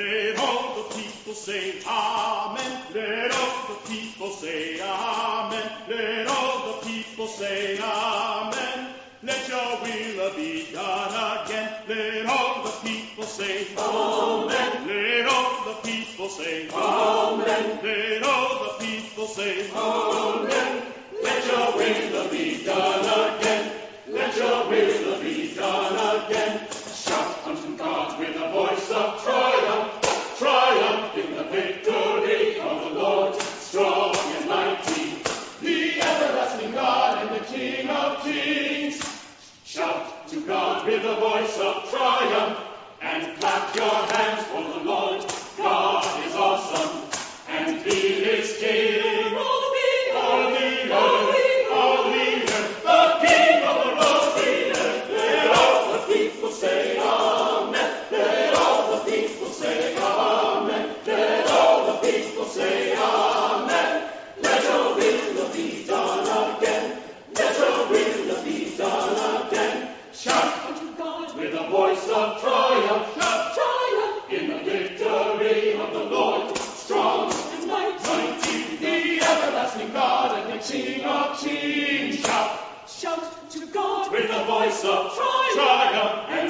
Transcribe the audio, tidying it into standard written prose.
Let all the people say amen. Let all the people say amen. Let all the people say amen. Let your will be done again. Let all the people say amen. Let all the people say amen. Let all the people say amen. Let your will be done again. Let your will be done again. Shout unto God with a voice of triumph, triumph in the victory of the Lord, strong and mighty, the everlasting God and the King of kings. Shout to God with a voice of triumph, and clap your hands for the Lord. God is awesome, and He is King. All the earth, the King of the rosy earth. Let all the people say amen. Let all the people say amen. Let all the people say amen. Let your will be done again. Let your will be done again. Shout unto God with a voice of triumph, triumph in the victory of the Lord, strong and mighty, the everlasting God and the King of kings. Shout to God with a voice of triumph.